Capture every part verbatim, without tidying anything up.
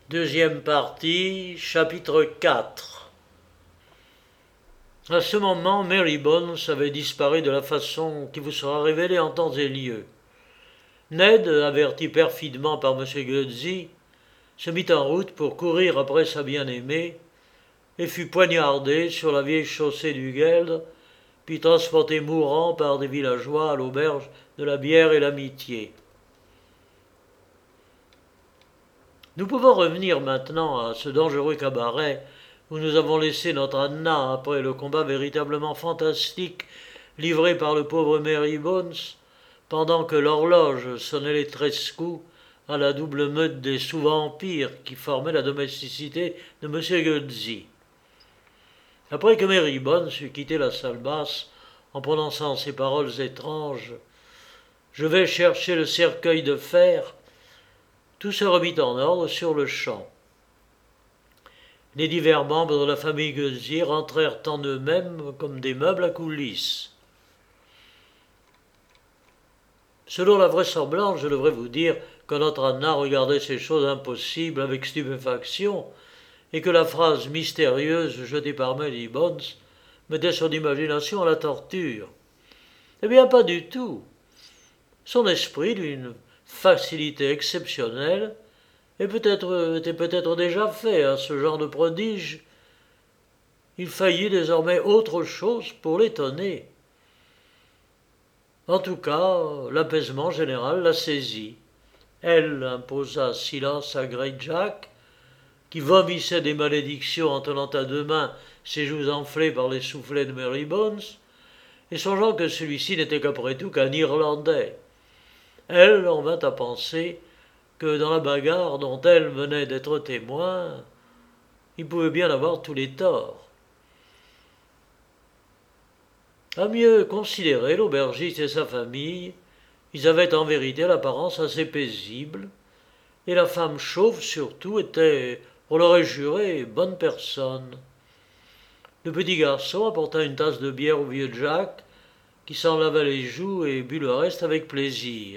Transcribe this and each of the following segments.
Deuxième partie, chapitre quatre. À ce moment, Mary Bones avait disparu de la façon qui vous sera révélée en temps et lieu. Ned, averti perfidement par M. Guzzi, se mit en route pour courir après sa bien-aimée et fut poignardé sur la vieille chaussée du Geld, puis transporté mourant par des villageois à l'auberge de la Bière et l'Amitié. Nous pouvons revenir maintenant à ce dangereux cabaret où nous avons laissé notre Anna après le combat véritablement fantastique livré par le pauvre Mary Bones, pendant que l'horloge sonnait les treize coups à la double meute des sous-vampires qui formaient la domesticité de M. Guzzi. Après que Mary Bones eut quitté la salle basse en prononçant ces paroles étranges « Je vais chercher le cercueil de fer », tout se remit en ordre sur le champ. Les divers membres de la famille Guzzi rentrèrent en eux-mêmes comme des meubles à coulisses. Selon la vraisemblance, je devrais vous dire que notre Anna regardait ces choses impossibles avec stupéfaction et que la phrase mystérieuse jetée par Mary Bones mettait son imagination à la torture. Eh bien, pas du tout. Son esprit, d'une facilité exceptionnelle, et peut-être, était peut-être déjà fait à ce genre de prodige. Il faillit désormais autre chose pour l'étonner. En tout cas, l'apaisement général la saisit. Elle imposa silence à Great Jack, qui vomissait des malédictions en tenant à deux mains ses joues enflées par les soufflets de Mary Bones, et songeant que celui-ci n'était qu'après tout qu'un Irlandais. Elle en vint à penser que dans la bagarre dont elle venait d'être témoin, il pouvait bien avoir tous les torts. À mieux considérer, l'aubergiste et sa famille, ils avaient en vérité l'apparence assez paisible, et la femme chauve surtout était, on l'aurait juré, bonne personne. Le petit garçon apporta une tasse de bière au vieux Jack, qui s'en lava les joues et but le reste avec plaisir.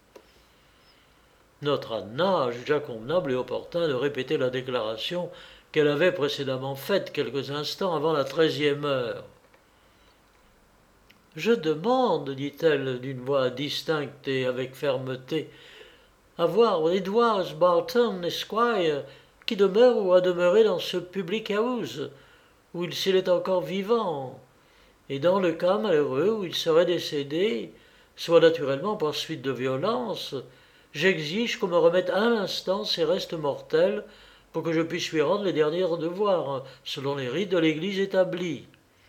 Notre Anna jugea convenable et opportun de répéter la déclaration qu'elle avait précédemment faite quelques instants avant la treizième heure. « Je demande, dit-elle d'une voix distincte et avec fermeté, à voir Edwards Barton, Esquire, qui demeure ou a demeuré dans ce public house, où s'il est encore vivant, et dans le cas malheureux où il serait décédé, soit naturellement par suite de violence, j'exige qu'on me remette à l'instant ses restes mortels pour que je puisse lui rendre les derniers devoirs, selon les rites de l'Église établie. »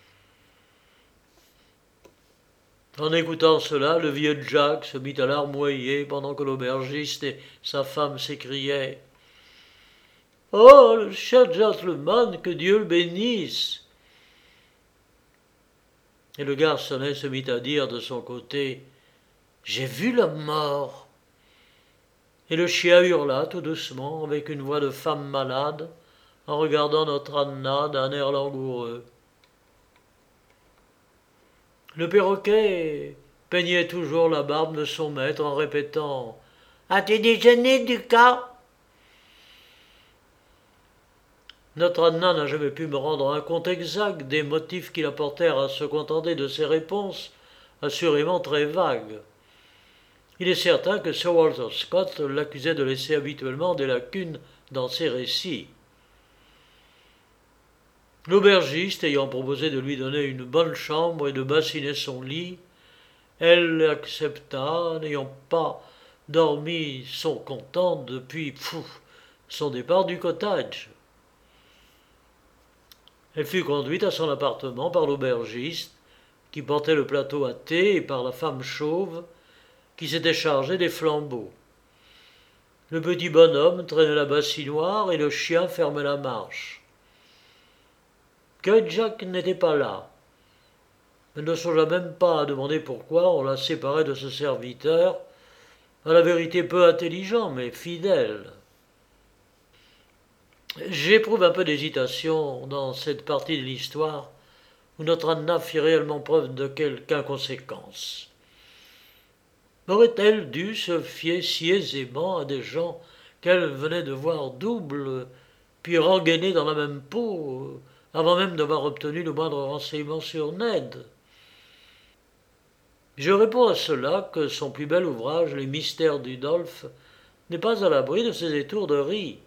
En écoutant cela, le vieux Jack se mit à larmoyer pendant que l'aubergiste et sa femme s'écriaient « Oh, le cher gentleman, que Dieu le bénisse !» Et le garçonnet se mit à dire de son côté « J'ai vu l'homme mort !» Et le chien hurla tout doucement, avec une voix de femme malade, en regardant notre Anna d'un air langoureux. Le perroquet peignait toujours la barbe de son maître en répétant « As-tu déjeuné, Ducas ?» Notre Anna n'a jamais pu me rendre un compte exact des motifs qui la portèrent à se contenter de ces réponses, assurément très vagues. Il est certain que Sir Walter Scott l'accusait de laisser habituellement des lacunes dans ses récits. L'aubergiste ayant proposé de lui donner une bonne chambre et de bassiner son lit, elle accepta, n'ayant pas dormi son content depuis pfff, son départ du cottage. Elle fut conduite à son appartement par l'aubergiste, qui portait le plateau à thé, et par la femme chauve, qui s'était chargée des flambeaux. Le petit bonhomme traînait la bassinoire et le chien fermait la marche. Que Jack n'était pas là. Elle ne songea même pas à demander pourquoi on la séparait de ce serviteur, à la vérité peu intelligent mais fidèle. J'éprouve un peu d'hésitation dans cette partie de l'histoire où notre Anna fit réellement preuve de quelque inconséquence. Aurait-elle dû se fier si aisément à des gens qu'elle venait de voir double, puis rengainer dans la même peau, avant même d'avoir obtenu le moindre renseignement sur Ned. Je réponds à cela que son plus bel ouvrage, Les Mystères d'Udolphe, n'est pas à l'abri de ses étourderies.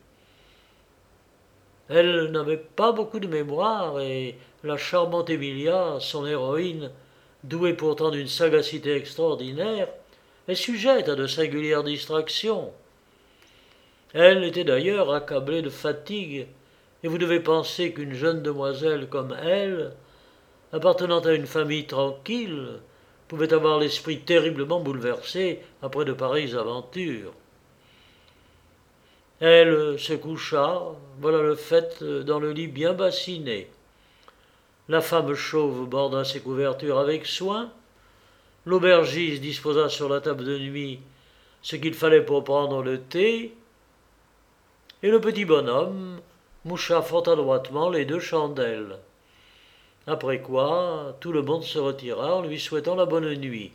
Elle n'avait pas beaucoup de mémoire et la charmante Emilia, son héroïne, douée pourtant d'une sagacité extraordinaire, est sujette à de singulières distractions. Elle était d'ailleurs accablée de fatigue, et vous devez penser qu'une jeune demoiselle comme elle, appartenant à une famille tranquille, pouvait avoir l'esprit terriblement bouleversé après de pareilles aventures. Elle se coucha, voilà le fait, dans le lit bien bassiné. La femme chauve borda ses couvertures avec soin, l'aubergiste disposa sur la table de nuit ce qu'il fallait pour prendre le thé, et le petit bonhomme moucha fort adroitement les deux chandelles. Après quoi, tout le monde se retira en lui souhaitant la bonne nuit.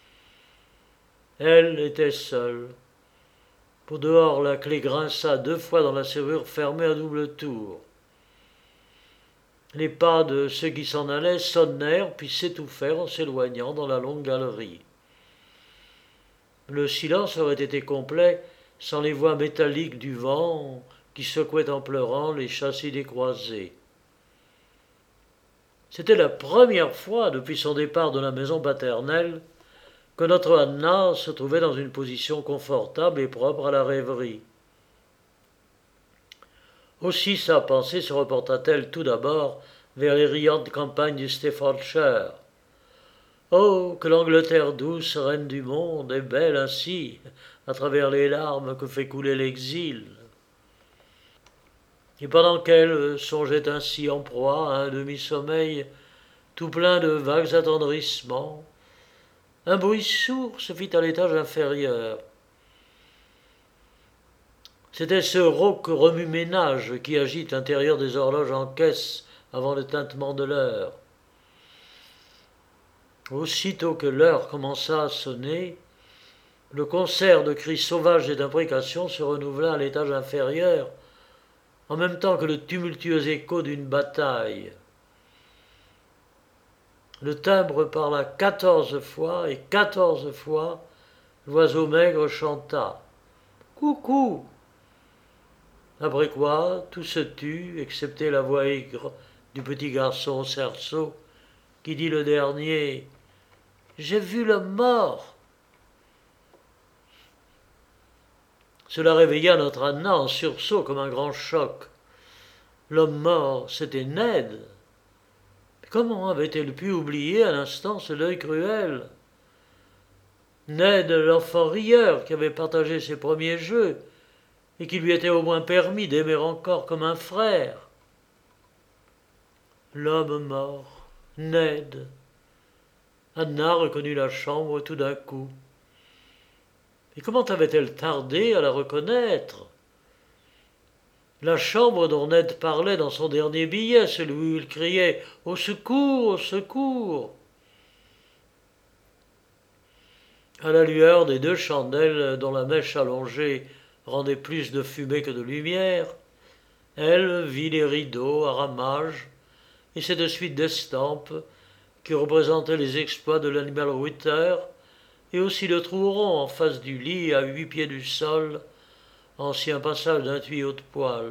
Elle était seule. Pour dehors, la clé grinça deux fois dans la serrure fermée à double tour. Les pas de ceux qui s'en allaient sonnèrent puis s'étouffèrent en s'éloignant dans la longue galerie. Le silence aurait été complet sans les voix métalliques du vent qui secouait en pleurant les châssis des croisées. C'était la première fois depuis son départ de la maison paternelle que notre Anna se trouvait dans une position confortable et propre à la rêverie. Aussi sa pensée se reporta-t-elle tout d'abord vers les riantes campagnes du Staffordshire. Oh, que l'Angleterre douce, reine du monde, est belle ainsi, à travers les larmes que fait couler l'exil. Et pendant qu'elle songeait ainsi en proie à un demi-sommeil, tout plein de vagues attendrissements, un bruit sourd se fit à l'étage inférieur. C'était ce rauque remue-ménage qui agite l'intérieur des horloges en caisse avant le tintement de l'heure. Aussitôt que l'heure commença à sonner, le concert de cris sauvages et d'imprécations se renouvela à l'étage inférieur, en même temps que le tumultueux écho d'une bataille. Le timbre parla quatorze fois, et quatorze fois, l'oiseau maigre chanta « Coucou !» Après quoi, tout se tut, excepté la voix aigre du petit garçon au cerceau, qui dit le dernier « J'ai vu le mort !» Cela réveilla notre Anna en sursaut comme un grand choc. L'homme mort, c'était Ned. Mais comment avait-elle pu oublier à l'instant ce deuil cruel ? Ned, l'enfant rieur qui avait partagé ses premiers jeux et qui lui était au moins permis d'aimer encore comme un frère. L'homme mort, Ned. Anna reconnut la chambre tout d'un coup. Et comment avait-elle tardé à la reconnaître ? La chambre dont Ned parlait dans son dernier billet, celui où il criait « Au secours, au secours !» À la lueur des deux chandelles dont la mèche allongée rendait plus de fumée que de lumière, elle vit les rideaux à ramages et cette suite d'estampes qui représentaient les exploits de l'animal Ritter, et aussi le trou rond en face du lit à huit pieds du sol, ancien passage d'un tuyau de poêle.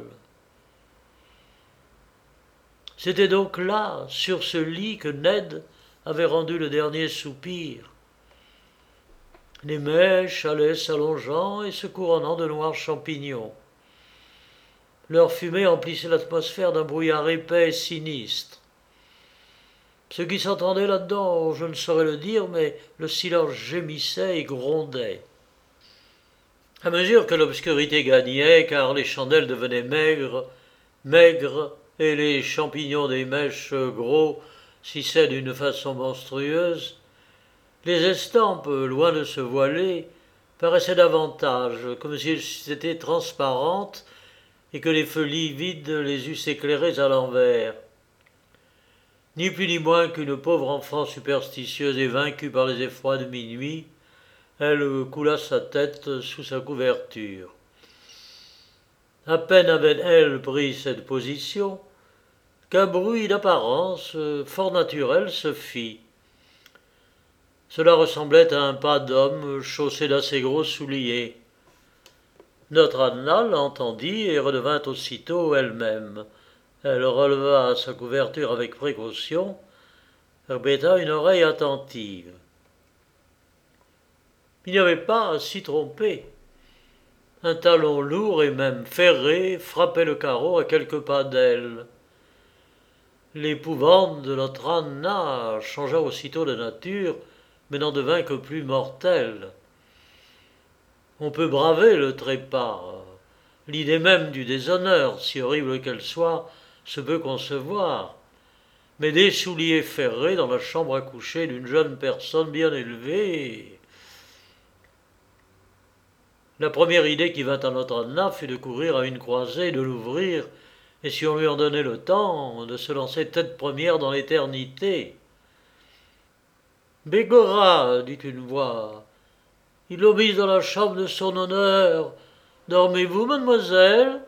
C'était donc là, sur ce lit, que Ned avait rendu le dernier soupir. Les mèches allaient s'allongeant et se couronnant de noirs champignons. Leur fumée emplissait l'atmosphère d'un brouillard épais et sinistre. Ce qui s'entendait là-dedans, je ne saurais le dire, mais le silence gémissait et grondait. À mesure que l'obscurité gagnait, car les chandelles devenaient maigres, maigres, et les champignons des mèches gros, si c'est d'une façon monstrueuse, les estampes, loin de se voiler, paraissaient davantage, comme si elles étaient transparentes et que les feux livides les eussent éclairées à l'envers. Ni plus ni moins qu'une pauvre enfant superstitieuse et vaincue par les effrois de minuit, elle coula sa tête sous sa couverture. À peine avait-elle pris cette position qu'un bruit d'apparence fort naturel se fit. Cela ressemblait à un pas d'homme chaussé d'assez gros souliers. Notre Anna l'entendit et redevint aussitôt elle-même. Elle releva sa couverture avec précaution, répéta une oreille attentive. Il n'y avait pas à s'y tromper. Un talon lourd et même ferré frappait le carreau à quelques pas d'elle. L'épouvante de notre Anna changea aussitôt de nature, mais n'en devint que plus mortelle. On peut braver le trépas. L'idée même du déshonneur, si horrible qu'elle soit, se peut concevoir. Mais des souliers ferrés dans la chambre à coucher d'une jeune personne bien élevée. La première idée qui vint à notre Anna fut de courir à une croisée, de l'ouvrir, et si on lui en donnait le temps, de se lancer tête première dans l'éternité. Bégora, dit une voix, il obéit dans la chambre de son honneur. Dormez-vous, mademoiselle?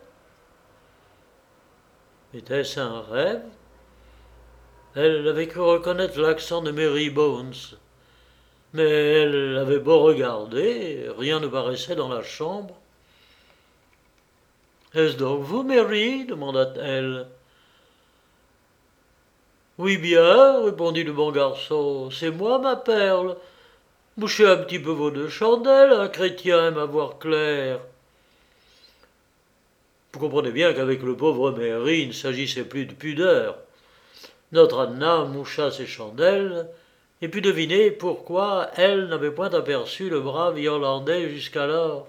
Était-ce un rêve? Elle avait cru reconnaître l'accent de Mary Bones. Mais elle avait beau regarder, rien ne paraissait dans la chambre. « Est-ce donc vous, Mary ?» demanda-t-elle. « Oui bien, répondit le bon garçon, c'est moi, ma perle. Bouchez un petit peu vos deux chandelles, un chrétien aime à voir clair. » Vous comprenez bien qu'avec le pauvre Mary, il ne s'agissait plus de pudeur. Notre Anna moucha ses chandelles, et put deviner pourquoi elle n'avait point aperçu le brave Irlandais jusqu'alors.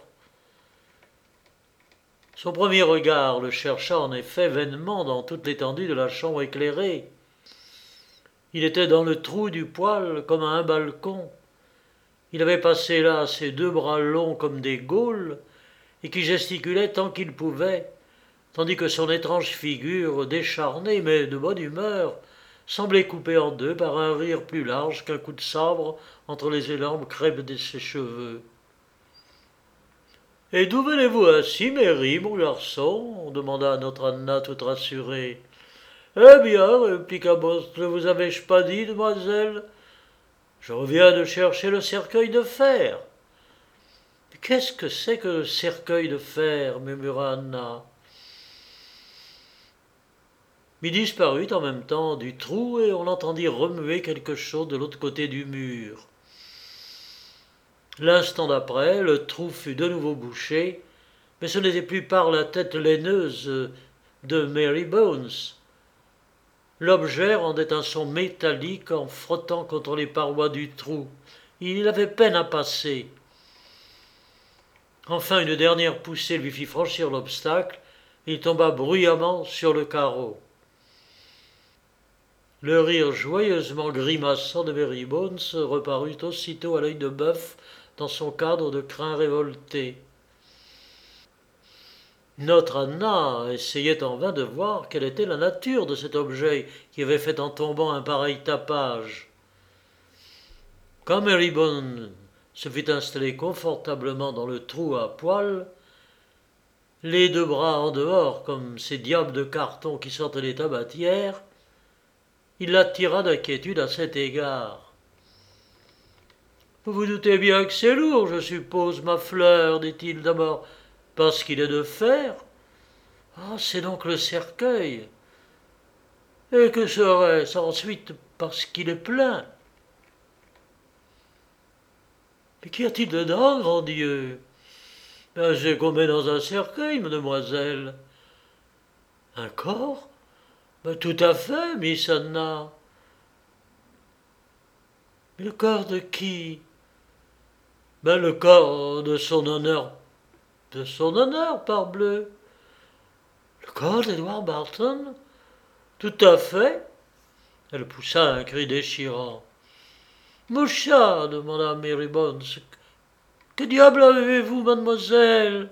Son premier regard le chercha en effet vainement dans toute l'étendue de la chambre éclairée. Il était dans le trou du poêle comme à un balcon. Il avait passé là ses deux bras longs comme des gaules, et qui gesticulaient tant qu'il pouvait, tandis que son étrange figure, décharnée mais de bonne humeur, semblait coupée en deux par un rire plus large qu'un coup de sabre entre les énormes crêpes de ses cheveux. « Et d'où venez-vous ainsi, Mary, mon garçon ?» demanda notre Anna toute rassurée. « Eh bien, répliqua Bost, ne vous avais-je pas dit, demoiselle? Je reviens de chercher le cercueil de fer. »« Qu'est-ce que c'est que le cercueil de fer ?» murmura Anna. Il disparut en même temps du trou et on l'entendit remuer quelque chose de l'autre côté du mur. L'instant d'après, le trou fut de nouveau bouché, mais ce n'était plus par la tête laineuse de Mary Bones. L'objet rendait un son métallique en frottant contre les parois du trou. Il avait peine à passer. Enfin, une dernière poussée lui fit franchir l'obstacle, et il tomba bruyamment sur le carreau. Le rire joyeusement grimaçant de Mary Bones reparut aussitôt à l'œil de bœuf dans son cadre de crin révolté. Notre Anna essayait en vain de voir quelle était la nature de cet objet qui avait fait en tombant un pareil tapage. Quand Mary Bones se fut installée confortablement dans le trou à poêle, les deux bras en dehors comme ces diables de carton qui sortent des tabatières, il l'attira d'inquiétude à cet égard. « Vous vous doutez bien que c'est lourd, je suppose, ma fleur, dit-il d'abord, parce qu'il est de fer. Ah, c'est donc le cercueil. Et que serait-ce ensuite parce qu'il est plein? Mais qu'y a-t-il dedans, grand Dieu? Ben, c'est qu'on met dans un cercueil, mademoiselle. Un corps? Ben, tout à fait, Miss Anna. Mais le corps de qui? Ben, le corps de son honneur. De son honneur, parbleu. Le corps d'Edward Barton? Tout à fait. Elle poussa un cri déchirant. Moucha, demanda Mary Bones. Que diable avez-vous, mademoiselle?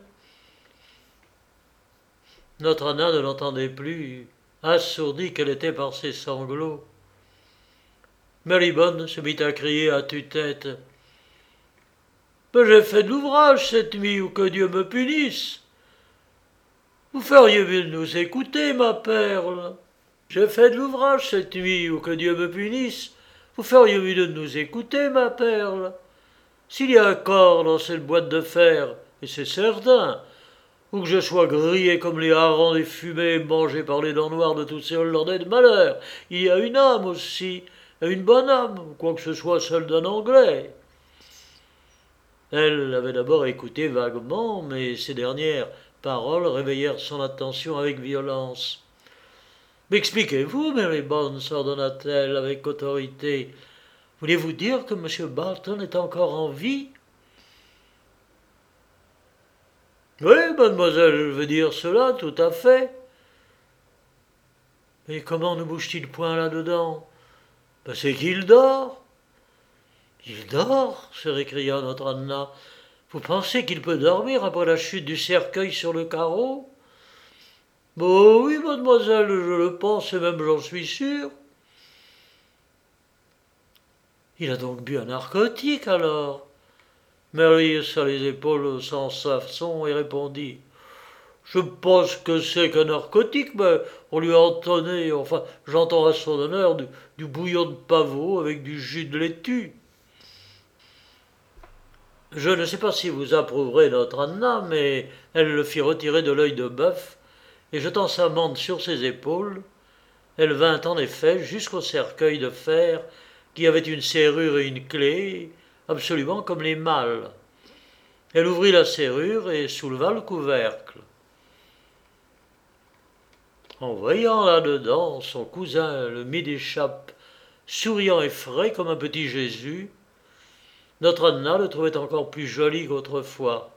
Notre Anna ne l'entendait plus, assourdie qu'elle était par ses sanglots. Mary Bones se mit à crier à tue-tête. Mais j'ai fait de l'ouvrage cette nuit, ou que Dieu me punisse. Vous feriez mieux de nous écouter, ma perle. J'ai fait de l'ouvrage cette nuit, ou que Dieu me punisse. Vous feriez mieux de nous écouter, ma perle. S'il y a un corps dans cette boîte de fer, et c'est certain, ou que je sois grillé comme les harengs des fumées, mangé par les dents noires de tous ces Hollandais de malheur, il y a une âme aussi, et une bonne âme, quoique ce soit celle d'un Anglais. Elle avait d'abord écouté vaguement, mais ces dernières paroles réveillèrent son attention avec violence. « M'expliquez-vous, Mary Bones, ordonna-t-elle avec autorité. Voulez-vous dire que M. Barton est encore en vie ?»« Oui, mademoiselle, je veux dire cela, tout à fait. »« Mais comment ne bouge-t-il point là-dedans ? Ben, c'est qu'il dort. »« Il dort ?» se récria notre Anna. « Vous pensez qu'il peut dormir après la chute du cercueil sur le carreau ? » ?»« Oh oui, mademoiselle, je le pense, et même j'en suis sûr. »« Il a donc bu un narcotique, alors ?» Mary haussa les épaules sans façon et répondit. « Je pense que c'est qu'un narcotique, mais on lui a entonné, enfin, j'entends à son honneur, du, du bouillon de pavot avec du jus de laitue. » Je ne sais pas si vous approuverez notre Anna, mais elle le fit retirer de l'œil de bœuf, et jetant sa mante sur ses épaules, elle vint en effet jusqu'au cercueil de fer qui avait une serrure et une clé, absolument comme les malles. Elle ouvrit la serrure et souleva le couvercle. En voyant là-dedans son cousin le midi-chape, souriant et frais comme un petit Jésus, notre Anna le trouvait encore plus joli qu'autrefois.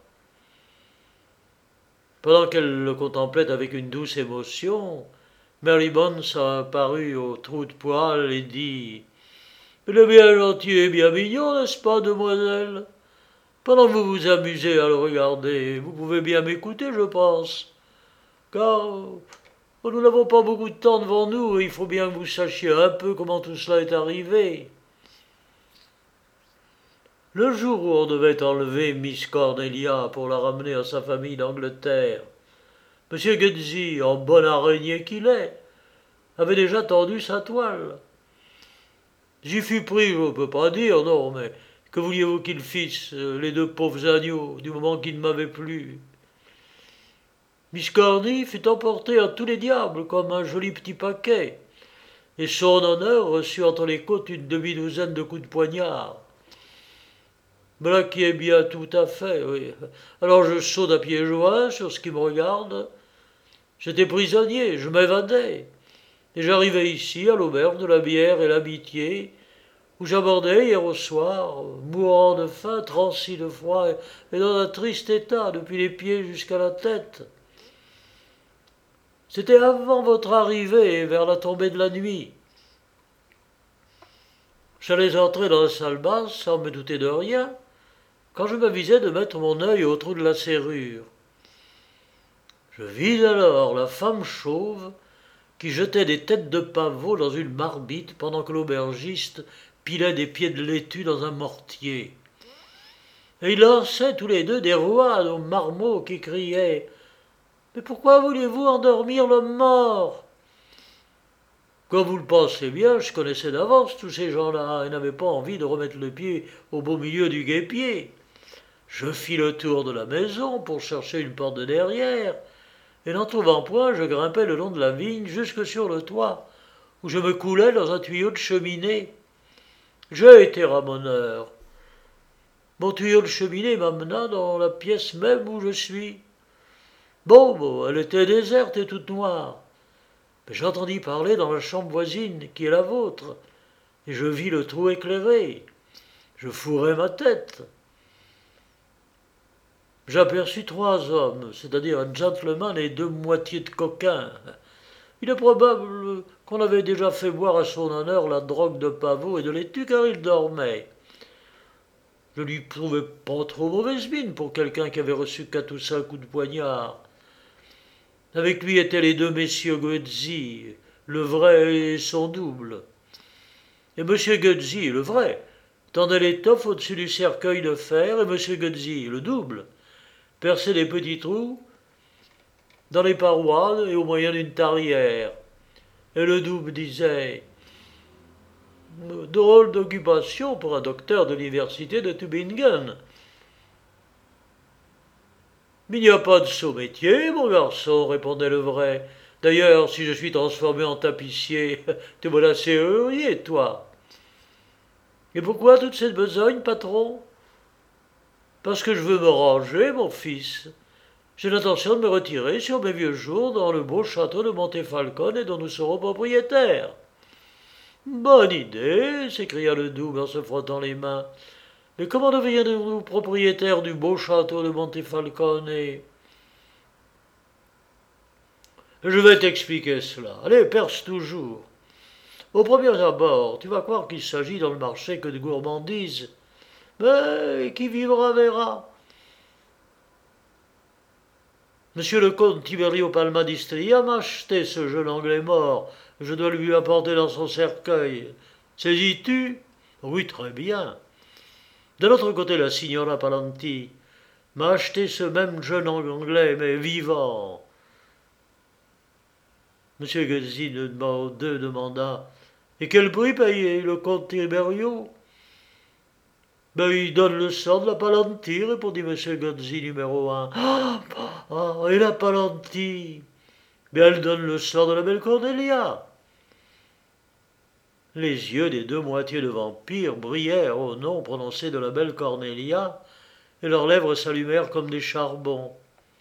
Pendant qu'elle le contemplait avec une douce émotion, Mary Bones apparut au trou de poêle et dit « Il est bien gentil et bien mignon, n'est-ce pas, demoiselle ? Pendant que vous vous amusez à le regarder, vous pouvez bien m'écouter, je pense. Car nous n'avons pas beaucoup de temps devant nous et il faut bien que vous sachiez un peu comment tout cela est arrivé. » Le jour où on devait enlever Miss Cornelia pour la ramener à sa famille d'Angleterre, M. Guernsey, en bonne araignée qu'il est, avait déjà tendu sa toile. J'y fus pris, je ne peux pas dire, non, mais que vouliez-vous qu'ils fissent, les deux pauvres agneaux, du moment qu'ils ne m'avaient plus? Miss Corny fut emportée à tous les diables comme un joli petit paquet, et son honneur reçut entre les côtes une demi-douzaine de coups de poignard. Voilà qui est bien tout à fait, oui. Alors je saute à pieds joints sur ce qui me regarde. J'étais prisonnier, je m'évadais. Et j'arrivais ici, à l'auberge de la bière et l'amitié, où j'abordais hier au soir, mourant de faim, transi de froid et dans un triste état, depuis les pieds jusqu'à la tête. C'était avant votre arrivée, vers la tombée de la nuit. J'allais entrer dans la salle basse sans me douter de rien, quand je m'avisai de mettre mon œil au trou de la serrure. Je vis alors la femme chauve qui jetait des têtes de pavot dans une marmite pendant que l'aubergiste pilait des pieds de laitue dans un mortier. Et ils lançaient tous les deux des rois aux marmots qui criaient « Mais pourquoi voulez-vous endormir l'homme mort ?» Comme vous le pensez bien, je connaissais d'avance tous ces gens-là et n'avais pas envie de remettre le pied au beau milieu du guêpier. Je fis le tour de la maison pour chercher une porte de derrière, et n'en trouvant point, je grimpai le long de la vigne jusque sur le toit, où je me coulais dans un tuyau de cheminée. J'ai été ramoneur. Mon tuyau de cheminée m'amena dans la pièce même où je suis. Bon, bon, elle était déserte et toute noire. Mais j'entendis parler dans la chambre voisine, qui est la vôtre, et je vis le trou éclairé. Je fourrai ma tête. J'aperçus trois hommes, c'est-à-dire un gentleman et deux moitiés de coquins. Il est probable qu'on avait déjà fait boire à son honneur la drogue de pavot et de laitue, car il dormait. Je lui trouvais pas trop mauvaise mine pour quelqu'un qui avait reçu quatre ou cinq coups de poignard. Avec lui étaient les deux messieurs Guernsey, le vrai et son double. Et M. Guernsey, le vrai, tendait l'étoffe au-dessus du cercueil de fer, et M. Guernsey, le double, perçait des petits trous dans les parois et au moyen d'une tarière. Et le double disait « Drôle d'occupation pour un docteur de l'université de Tübingen. » « Mais il n'y a pas de sot métier, mon garçon, répondait le vrai. D'ailleurs, si je suis transformé en tapissier, te voilà serrurier, toi. Et pourquoi toute cette besogne, patron? Parce que je veux me ranger, mon fils. J'ai l'intention de me retirer sur mes vieux jours dans le beau château de Montefalcone dont nous serons propriétaires. Bonne idée, s'écria le double en se frottant les mains. Mais comment deviendrez-vous propriétaire du beau château de Montefalcone? Je vais t'expliquer cela. Allez, perce toujours. Au premier abord, tu vas croire qu'il s'agit dans le marché que de gourmandises. Mais qui vivra verra. Monsieur le comte Tiberio Palma d'Istria m'a acheté ce jeune Anglais mort. Je dois lui apporter dans son cercueil. Saisis-tu? Oui, très bien. De l'autre côté, la signora Palanti m'a acheté ce même jeune Anglais, mais vivant. Monsieur Guzzini de demanda « Et quel prix paye le comte Tiberio ?»« Ben, il donne le sang de la Palanti, répondit monsieur Guzzini numéro un. Ah, ah, et la Palanti? Ben, elle donne le sang de la belle Cornelia. » Les yeux des deux moitiés de vampires brillèrent au nom prononcé de la belle Cornelia, et leurs lèvres s'allumèrent comme des charbons.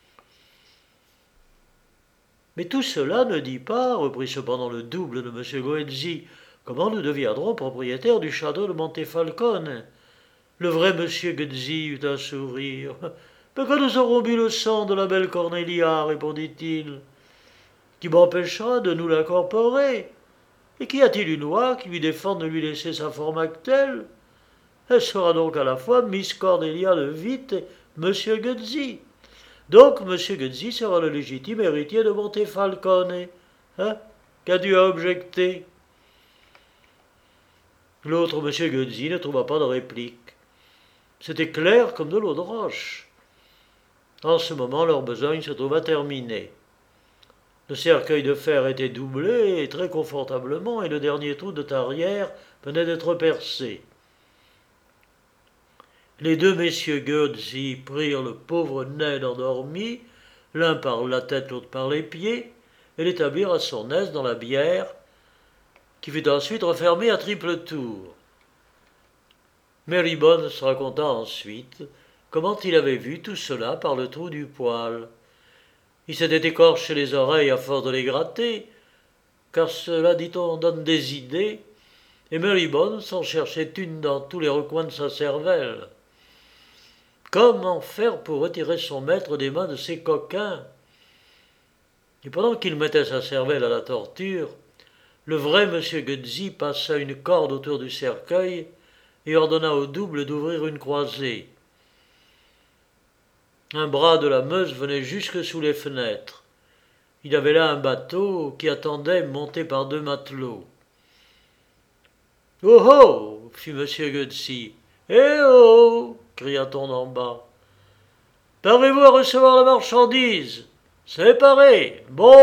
Mais tout cela ne dit pas, reprit cependant le double de M. Goenzi, comment nous deviendrons propriétaires du château de Montefalcone. Le vrai M. Goenzi eut un sourire. Mais quand nous aurons bu le sang de la belle Cornelia, répondit-il, qui m'empêchera de nous l'incorporer? Et qu'y a-t-il une loi qui lui défende de lui laisser sa forme actuelle? Elle sera donc à la fois Miss Cornelia de Witt et M. Goenzi. Donc M. Goenzi sera le légitime héritier de Montefalcone. Hein? Qu'as-tu à objecter? L'autre M. Goenzi ne trouva pas de réplique. C'était clair comme de l'eau de roche. En ce moment, leur besogne se trouva terminée. Le cercueil de fer était doublé, et très confortablement, et le dernier trou de tarière venait d'être percé. Les deux messieurs Goenzi prirent le pauvre Ned endormi, l'un par la tête, l'autre par les pieds, et l'établirent à son aise dans la bière, qui fut ensuite refermée à triple tour. Mary Bones raconta ensuite comment il avait vu tout cela par le trou du poêle. Il s'était écorché les oreilles à force de les gratter, car cela, dit-on, donne des idées, et Mary Bones en cherchait une dans tous les recoins de sa cervelle. Comment faire pour retirer son maître des mains de ces coquins? Et pendant qu'il mettait sa cervelle à la torture, le vrai M. Goenzi passa une corde autour du cercueil et ordonna au double d'ouvrir une croisée. Un bras de la Meuse venait jusque sous les fenêtres. Il y avait là un bateau qui attendait monté par deux matelots. « Oh oh !» fit M. Goenzi. « Eh oh !» cria-t-on en bas. « Parez-vous à recevoir la marchandise? C'est paré. Bon !»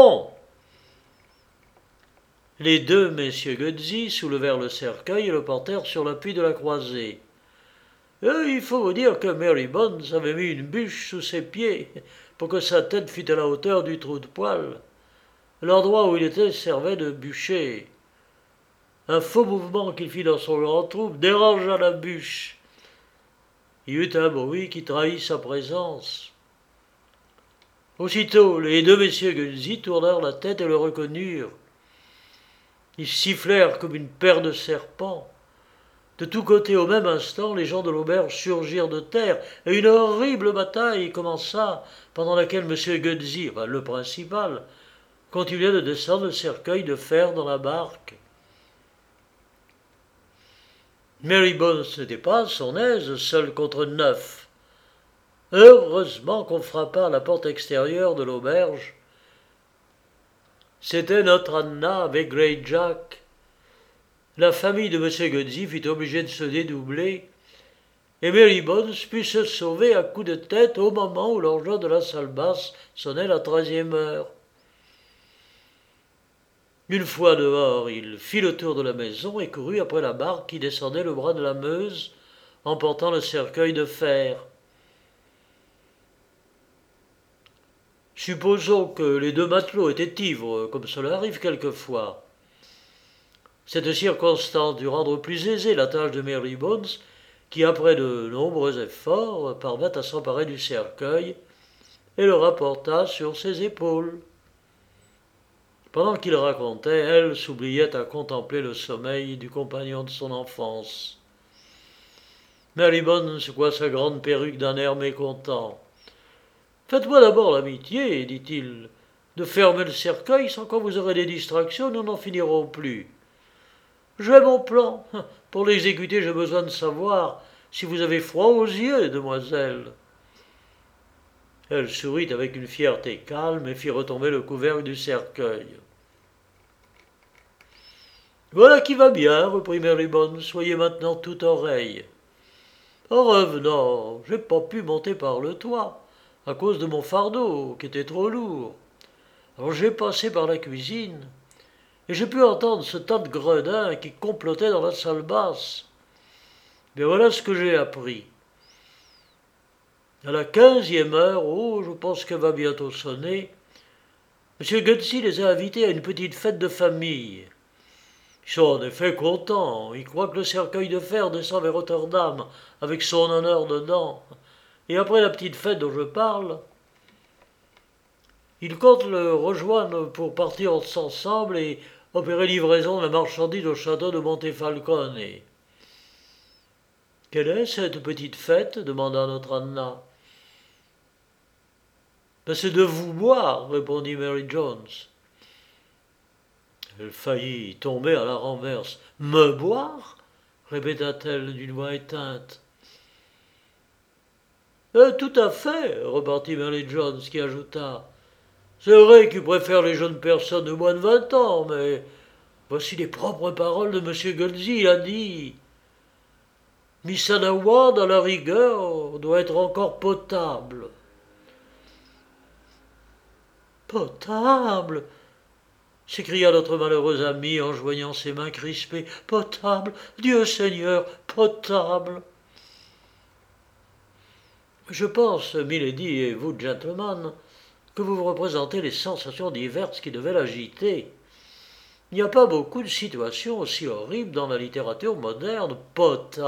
Les deux messieurs Goenzi soulevèrent le cercueil et le portèrent sur l'appui de la croisée. Et il faut vous dire que Mary Bones avait mis une bûche sous ses pieds pour que sa tête fût à la hauteur du trou de poêle. L'endroit où il était servait de bûcher. Un faux mouvement qu'il fit dans son grand trou dérangea la bûche. Il y eut un bruit qui trahit sa présence. Aussitôt, les deux messieurs Goenzi tournèrent la tête et le reconnurent. Ils sifflèrent comme une paire de serpents. De tous côtés, au même instant, les gens de l'auberge surgirent de terre, et une horrible bataille commença, pendant laquelle M. Goenzi, enfin le principal, continuait de descendre le cercueil de fer dans la barque. Mary Bones n'était pas à son aise, seule contre neuf. Heureusement qu'on frappa à la porte extérieure de l'auberge. C'était notre Anna avec Grey Jack. La famille de M. Goenzi fut obligée de se dédoubler, et Mary Bones put se sauver à coups de tête au moment où l'horloge de la salle basse sonnait la treizième heure. Une fois dehors, il fit le tour de la maison et courut après la barque qui descendait le bras de la Meuse, emportant le cercueil de fer. Supposons que les deux matelots étaient ivres, comme cela arrive quelquefois. Cette circonstance dut rendre plus aisée la tâche de Mary Bones, qui, après de nombreux efforts, parvint à s'emparer du cercueil et le rapporta sur ses épaules. Pendant qu'il racontait, elle s'oubliait à contempler le sommeil du compagnon de son enfance. Mary Bones secoua sa grande perruque d'un air mécontent. « Faites-moi d'abord l'amitié, dit-il, de fermer le cercueil, sans quoi vous aurez des distractions, nous n'en finirons plus. J'ai mon plan. Pour l'exécuter, j'ai besoin de savoir si vous avez froid aux yeux, demoiselle. » Elle sourit avec une fierté calme et fit retomber le couvercle du cercueil. « Voilà qui va bien, reprit Mary Bones, soyez maintenant toute oreille. En revenant, j'ai pas pu monter par le toit, à cause de mon fardeau, qui était trop lourd. Alors j'ai passé par la cuisine, et j'ai pu entendre ce tas de gredins qui complotaient dans la salle basse. Mais voilà ce que j'ai appris. À la quinzième heure, oh, je pense qu'elle va bientôt sonner, M. Gutsy les a invités à une petite fête de famille. Ils sont en effet contents, ils croient que le cercueil de fer descend vers Rotterdam, avec son honneur dedans. Et après la petite fête dont je parle, ils comptent le rejoindre pour partir ensemble et opérer livraison de la marchandise au château de Montefalcone. « Quelle est cette petite fête » demanda notre Anna. « C'est de vous boire, » répondit Mary Jones. Elle faillit tomber à la renverse. « Me boire » répéta-t-elle d'une voix éteinte. Euh, « Tout à fait, » repartit Mary Jones, qui ajouta. « C'est vrai qu'il préfère les jeunes personnes de moins de vingt ans, mais voici les propres paroles de M. Gutsy, il a dit. Miss Anna Ward, à la rigueur, doit être encore potable. » « Potable » s'écria notre malheureuse amie en joignant ses mains crispées. « Potable, Dieu Seigneur, potable !»« Je pense, milady et vous, gentlemen, que vous vous représentez les sensations diverses qui devaient l'agiter. Il n'y a pas beaucoup de situations aussi horribles dans la littérature moderne. Potable !»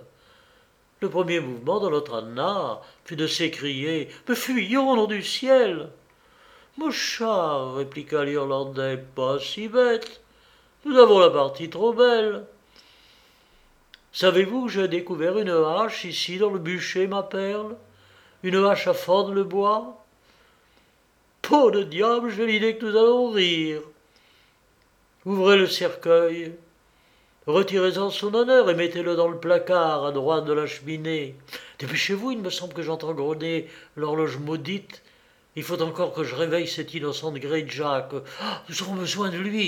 Le premier mouvement de notre Anna fut de s'écrier « Mais fuyons, nom du ciel !» « Mon chat, répliqua l'Irlandais, pas si bête. Nous avons la partie trop belle. Savez-vous que j'ai découvert une hache ici dans le bûcher, ma perle? Une hache à fendre le bois? Peau de diable, j'ai l'idée que nous allons rire. Ouvrez le cercueil, retirez-en son honneur et mettez-le dans le placard à droite de la cheminée. Dépêchez-vous, il me semble que j'entends grogner l'horloge maudite. Il faut encore que je réveille cet innocent de Grey Jack. Ah, nous aurons besoin de lui. »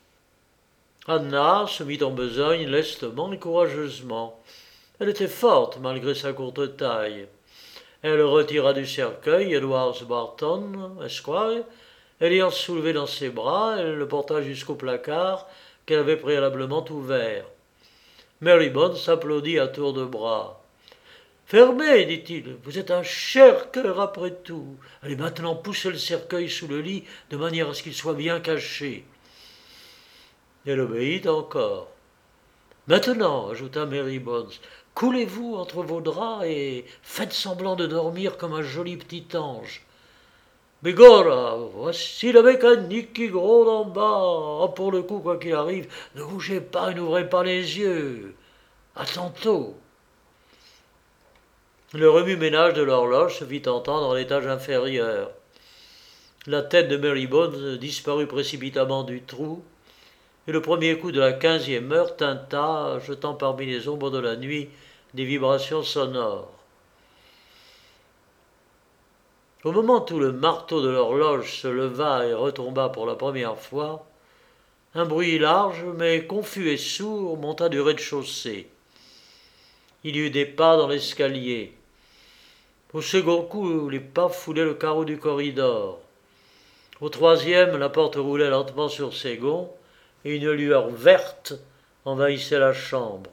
Anna se mit en besogne lestement et courageusement. Elle était forte malgré sa courte taille. Elle retira du cercueil Edward Barton, Esquire, et l'ayant soulevé dans ses bras, elle le porta jusqu'au placard qu'elle avait préalablement ouvert. Mary Bones s'applaudit à tour de bras. « Fermez, dit-il, vous êtes un cher cœur après tout. Allez maintenant pousser le cercueil sous le lit de manière à ce qu'il soit bien caché. » Elle obéit encore. « Maintenant, ajouta Mary Bones, coulez-vous entre vos draps et faites semblant de dormir comme un joli petit ange. Bégora, voici le mécanique qui gronde en bas. Ah, pour le coup, quoi qu'il arrive, ne bougez pas et n'ouvrez pas les yeux. À tantôt. » Le remue-ménage de l'horloge se fit entendre dans l'étage inférieur. La tête de Mary Bones disparut précipitamment du trou, et le premier coup de la quinzième heure tinta, jetant parmi les ombres de la nuit des vibrations sonores. Au moment où le marteau de l'horloge se leva et retomba pour la première fois, un bruit large, mais confus et sourd, monta du rez-de-chaussée. il y eut des pas dans l'escalier. Au second coup, les pas foulaient le carreau du corridor. Au troisième, la porte roulait lentement sur ses gonds, et une lueur verte envahissait la chambre.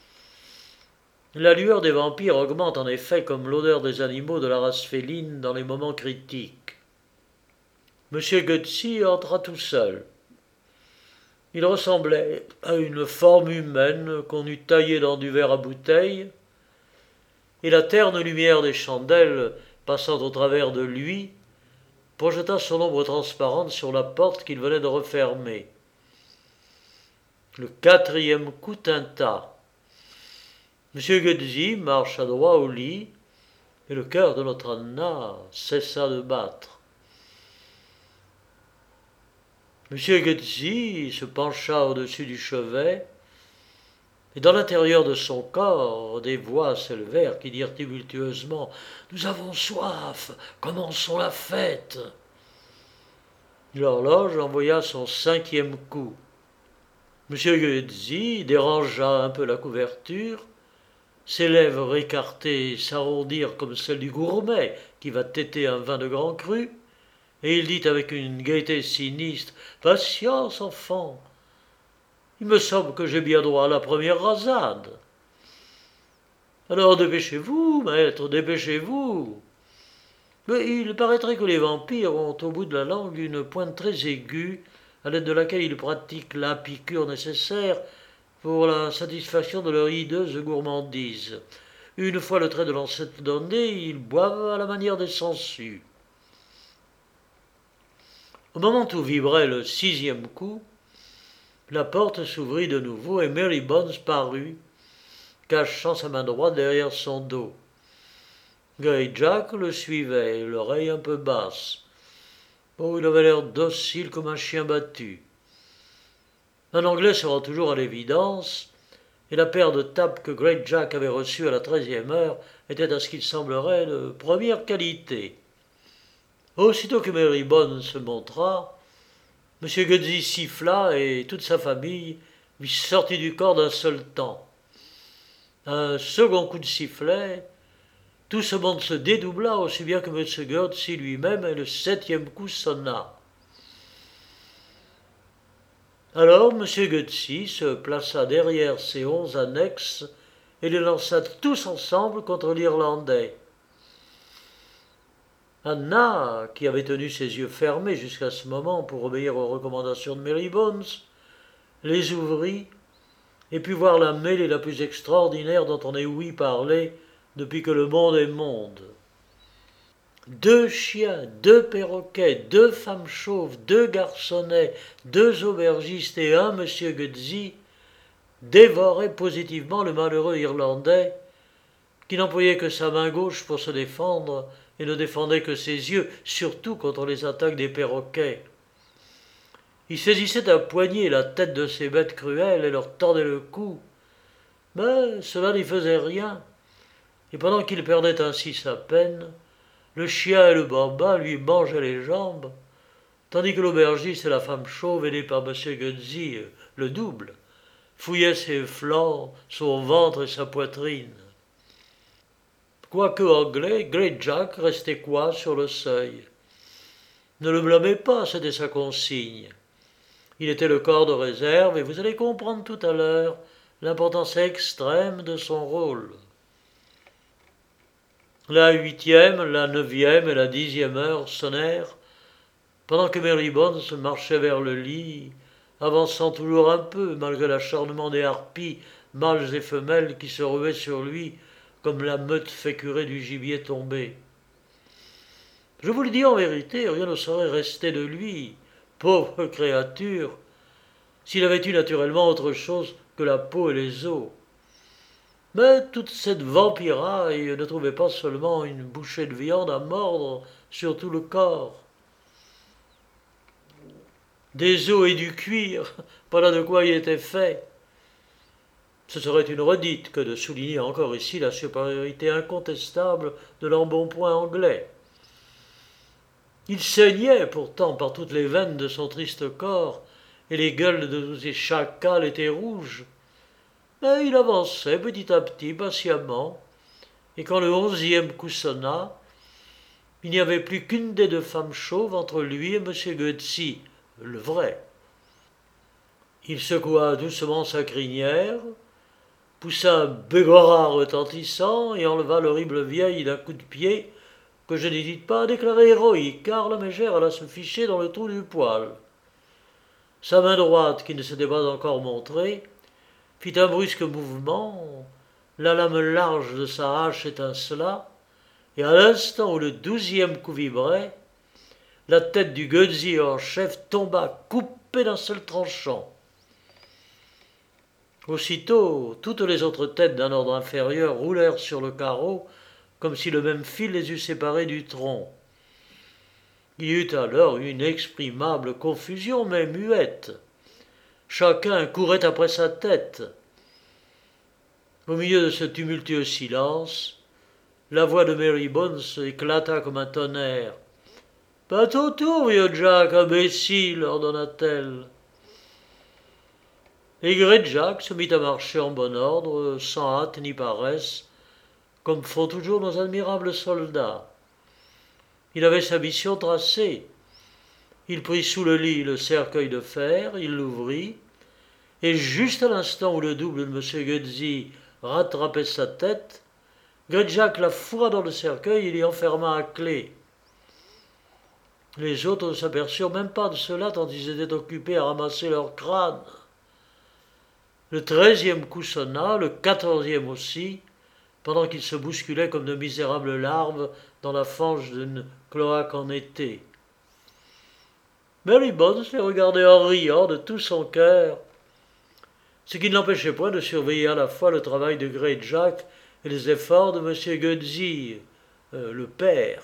La lueur des vampires augmente en effet comme l'odeur des animaux de la race féline dans les moments critiques. Monsieur Gutsy entra tout seul. Il ressemblait à une forme humaine qu'on eût taillée dans du verre à bouteille, et la terne lumière des chandelles passant au travers de lui projeta son ombre transparente sur la porte qu'il venait de refermer. Le quatrième coup tinta. Monsieur Gutsy marcha droit au lit, et le cœur de notre Anna cessa de battre. Monsieur Gutsy se pencha au-dessus du chevet, et dans l'intérieur de son corps, des voix s'élevèrent qui dirent tumultueusement « Nous avons soif, commençons la fête !» L'horloge envoya son cinquième coup. Monsieur Gutsy dérangea un peu la couverture, ses lèvres écartées s'arrondirent comme celles du gourmet qui va téter un vin de grand cru, et il dit avec une gaieté sinistre « Patience, enfant, il me semble que j'ai bien droit à la première rasade. » « Alors dépêchez-vous, maître, dépêchez-vous. » Mais il paraîtrait que les vampires ont au bout de la langue une pointe très aiguë, à l'aide de laquelle ils pratiquent la piqûre nécessaire pour la satisfaction de leur hideuse gourmandise. Une fois le trait de lancette donné, ils boivent à la manière des sangsues. Au moment où vibrait le sixième coup, la porte s'ouvrit de nouveau et Mary Bones parut, cachant sa main droite derrière son dos. Grey Jack le suivait, l'oreille un peu basse. Oh, il avait l'air docile comme un chien battu. Un Anglais sera toujours à l'évidence, et la paire de tapes que Grey Jack avait reçue à la treizième heure était à ce qu'il semblerait de première qualité. Aussitôt que Mary Bones se montra, M. Gutsy siffla et toute sa famille lui sortit du corps d'un seul temps. Un second coup de sifflet, tout ce monde se dédoubla aussi bien que M. Gutsy lui-même, et le septième coup sonna. Alors M. Gutsy se plaça derrière ses onze annexes et les lança tous ensemble contre l'Irlandais. Anna, qui avait tenu ses yeux fermés jusqu'à ce moment pour obéir aux recommandations de Mary Bones, les ouvrit et put voir la mêlée la plus extraordinaire dont on ait ouï parler depuis que le monde est monde. Deux chiens, deux perroquets, deux femmes chauves, deux garçonnets, deux aubergistes et un monsieur Gutsy dévoraient positivement le malheureux Irlandais, qui n'employait que sa main gauche pour se défendre et ne défendait que ses yeux, surtout contre les attaques des perroquets. Il saisissait à poignée la tête de ces bêtes cruelles et leur tordait le cou, mais cela n'y faisait rien, et pendant qu'il perdait ainsi sa peine, le chien et le bambin lui mangeaient les jambes, tandis que l'aubergiste et la femme chauve, aidés par M. Gutsy, le double, fouillaient ses flancs, son ventre et sa poitrine. Quoique anglais, Grey Jack restait quoi sur le seuil. Ne le blâmez pas, c'était sa consigne. Il était le corps de réserve, et vous allez comprendre tout à l'heure l'importance extrême de son rôle. La huitième, la neuvième et la dixième heure sonnèrent, pendant que Mary Bones marchait vers le lit, avançant toujours un peu, malgré l'acharnement des harpies, mâles et femelles, qui se ruaient sur lui comme la meute fécurée du gibier tombé. Je vous le dis en vérité, rien ne serait resté de lui, pauvre créature, s'il avait eu naturellement autre chose que la peau et les os. Mais toute cette vampiraille ne trouvait pas seulement une bouchée de viande à mordre sur tout le corps. Des os et du cuir, voilà de quoi il était fait. Ce serait une redite que de souligner encore ici la supériorité incontestable de l'embonpoint anglais. Il saignait pourtant par toutes les veines de son triste corps, et les gueules de tous ces chacals étaient rouges. Mais il avançait petit à petit, patiemment, et quand le onzième coup sonna, il n'y avait plus qu'une des deux femmes chauves entre lui et M. Gutsy, le vrai. Il secoua doucement sa crinière, poussa un bégora retentissant et enleva l'horrible vieille d'un coup de pied que je n'hésite pas à déclarer héroïque, car la mégère alla se ficher dans le trou du poêle. Sa main droite, qui ne s'était pas encore montrée, fit un brusque mouvement, la lame large de sa hache étincela, et à l'instant où le douzième coup vibrait, la tête du Gutsy en chef tomba coupée d'un seul tranchant. Aussitôt, toutes les autres têtes d'un ordre inférieur roulèrent sur le carreau, comme si le même fil les eût séparées du tronc. Il y eut alors une inexprimable confusion, mais muette. Chacun courait après sa tête. Au milieu de ce tumultueux silence, la voix de Mary Bones éclata comme un tonnerre. « Pas ton tour, vieux Jack, imbécile !» ordonna-t-elle. Et Grey Jack se mit à marcher en bon ordre, sans hâte ni paresse, comme font toujours nos admirables soldats. Il avait sa mission tracée. Il prit sous le lit le cercueil de fer, il l'ouvrit, et juste à l'instant où le double de M. Gutsy rattrapait sa tête, Grey Jack la fourra dans le cercueil et l'y enferma à clé. Les autres ne s'aperçurent même pas de cela tant ils étaient occupés à ramasser leur crâne. Le treizième coup sonna, le quatorzième aussi, pendant qu'ils se bousculaient comme de misérables larves dans la fange d'une cloaque en été. Mary Bones les regardait en riant de tout son cœur, ce qui ne l'empêchait point de surveiller à la fois le travail de Grey Jack et les efforts de M. Gutsy, euh, le père.